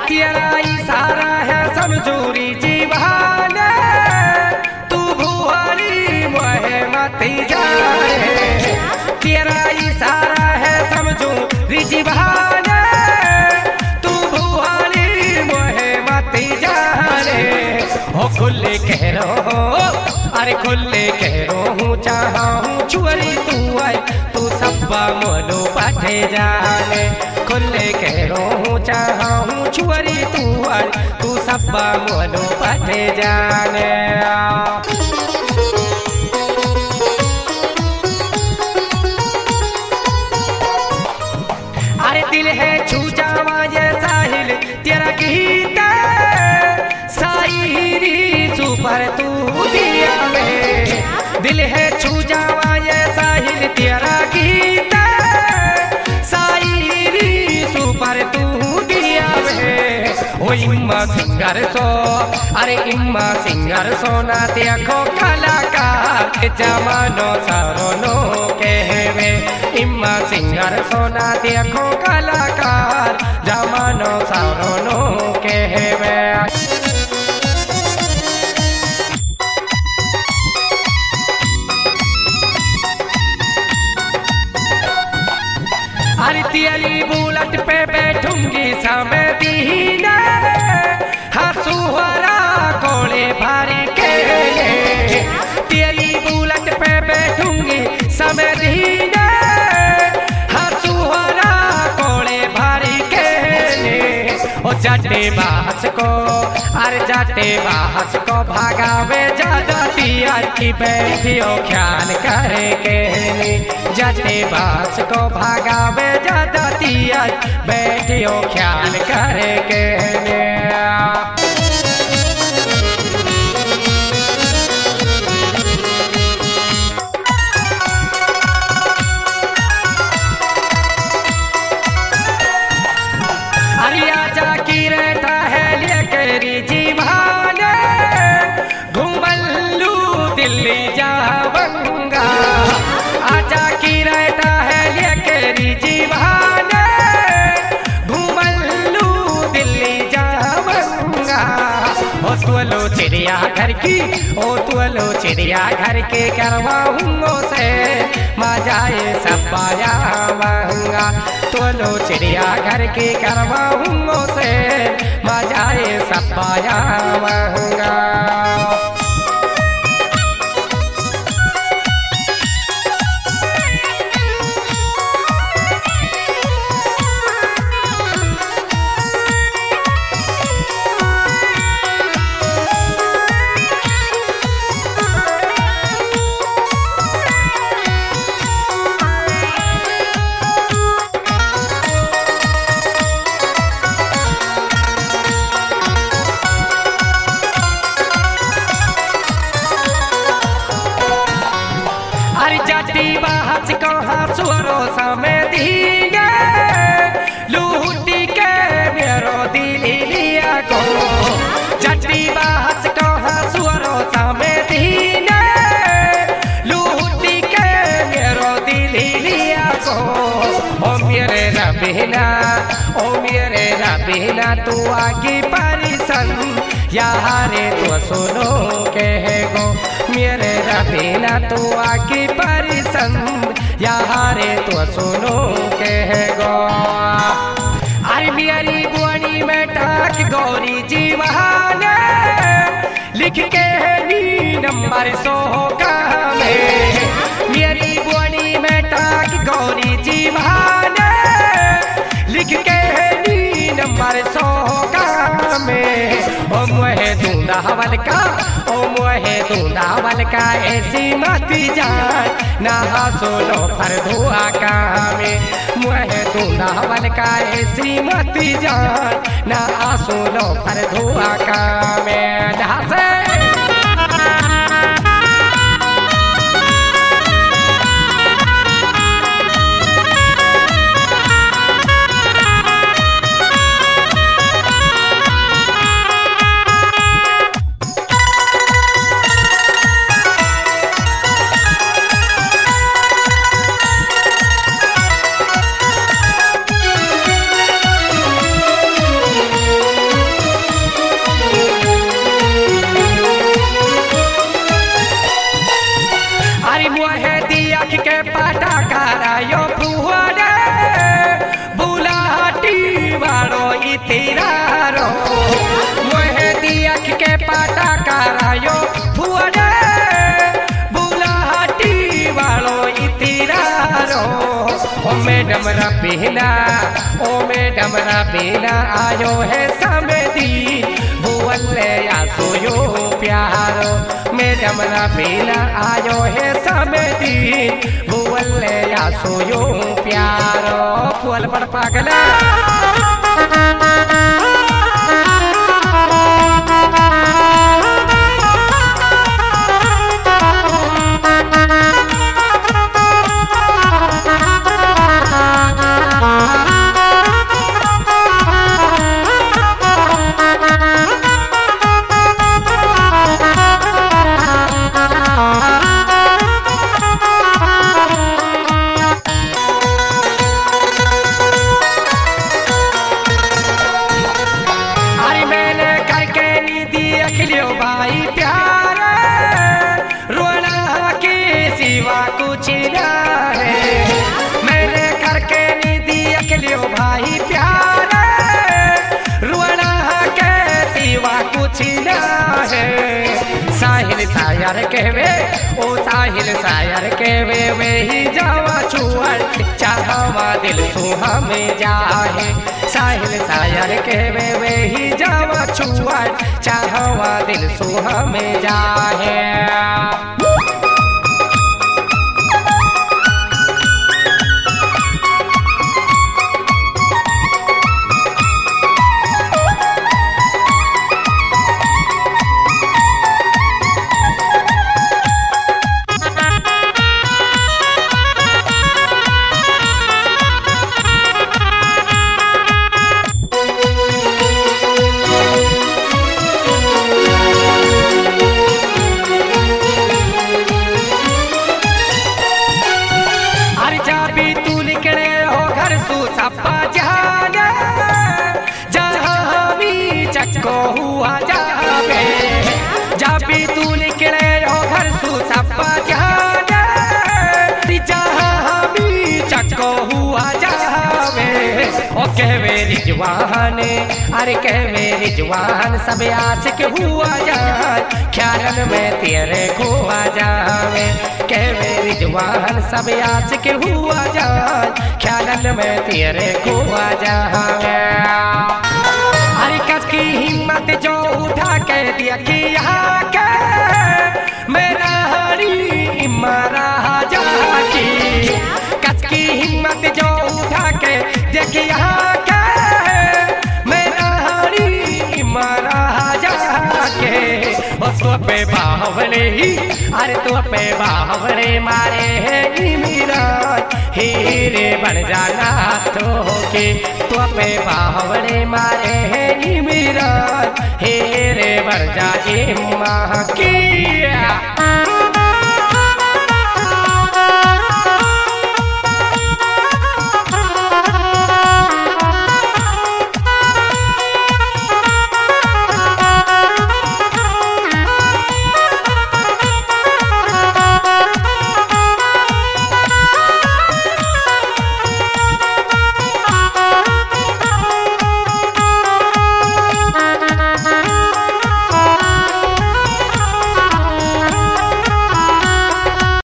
तेरा इशारा है समझूरी जीवाने, तू भुआरी मोहे मती जाने। तेरा इशारा है समझूरी जीवाने, तू भुआरी मोहे मती जाने। हो खुले कह रो, अरे खुले कह रो हूँ चाहा हूँ छुअरी तू आए, तू सब्बा मोलो पाठे जाने। खुले कह रो हूँ चाहा हूँ छुअरी तू आए, तू सब्बा मोलो पाठे जाने। अरे दिल है छू जावा ये साहिल तेरा गीत, साहिरी सुपर तू दिया में। दिल है छू जावा ये साहिल तेरा गीत, साहिरी सुपर तू दिया में। ओ इम्मा सिंगर सो, अरे इम्मा सिंगर सोना देखो कलाकार जमानो सारोनो कहवे। इम्मा सिंगर सोना देखो कलाकार जमानो सारोनो कहवे। अरे तेरी बुलेट पे बैठूंगी समय दीना, हंसुहरा कोले भारी के। तेरी बुलेट पे बैठूंगी समय दीना, हंसुहरा कोले भारी के। ओ जाटे बास को, अरे जाटे बास को भागावे ज्यादा तियार की बैठियो ख्याल करे के। जाटे बास को भागावे ज्यादा तियार बैठियो ख्याल करे के। अरे आजा की रहता है लेकर जीवाने, घुमल्लू दिल्ली जावंगा। आजा की रहता है लेकर जीवाने, घुमल्लू दिल्ली जावंगा। ओ तुलो चिड़िया घर की, ओ तुलो चिड़िया घर के करवाऊंगो से मजाए सब पाया महंगा। तुलो चिड़िया घर के करवाऊंगो से मजाए सब पाया महंगा। जाटी बाहस को हंसुरो समय दीने, लूटी के मेरो दिली लिया को। जाटी बाहस को हंसुरो समय दीने, लूटी के मेरो दिली लिया को। ओ मेरे रबीना, ओ मेरे रबीना तू आगे परिसन यारे तो सुनो कहे गो। मेरे रबीना तू आगे परिसन यारे तो सुनो कहे गो। अरे मेरी बुआनी में टाक गौरी जीवाने, लिख के नी नंबर 100 का में। मेरी बुआनी में टाक गौरी जीवाने, लिख के नी नंबर 100 का में। ओ मोहे दूंदावल का, ओ मोहे दूंदावल का ऐसी मती जान ना सुनो पर धुआ का में। मोहे दूंदावल का ऐसी मती जान ना सुनो पर धुआ का में। ढासे मैडम रबीना ओ मैडम रबीना आयो है समेती भुवले या सोयो प्यारो मैडम रबीना आयो है समेती भुवले या सोयो प्यारो फूल पर पागला भाई प्यारे रोना के सिवा कुछ ना है मैंने करके नहीं दिया अखिलियो भाई प्यारे रोना के सिवा कुछ ना है साहिल शायर कहवे ओ साहिल शायर कहवे वे ही जावा छुअल चाहवा दिल सुहा में जाहे साहिल शायर कहवे वे ही जावा छुअल चाहवा दिल सुहा में जाहे को हुआ जावे जब भी तू निकले हो घर सु सपा जाने जहाँ भी चक्को हुआ जावे ओ कहवे रिजवान अरे कहवे रिजवान सब आशिक हुआ जाए ख्यालन में तेरे खोआ जावे कहवे रिजवान सब आशिक हुआ जाए ख्यालन में तेरे खोआ जावे कस की हिम्मत जो उठा के दिया कि यहाँ के मेरा हरी मारा जाकी कस की हिम्मत जो उठा के देखी यहाँ के मेरा हरी मारा जाके तो पे बावले ही अरे तो पे बावले मारे है मेरा हीरे बन जाना तो के तो पे बावले मारे है मेरा हीरे बन जाए माँ की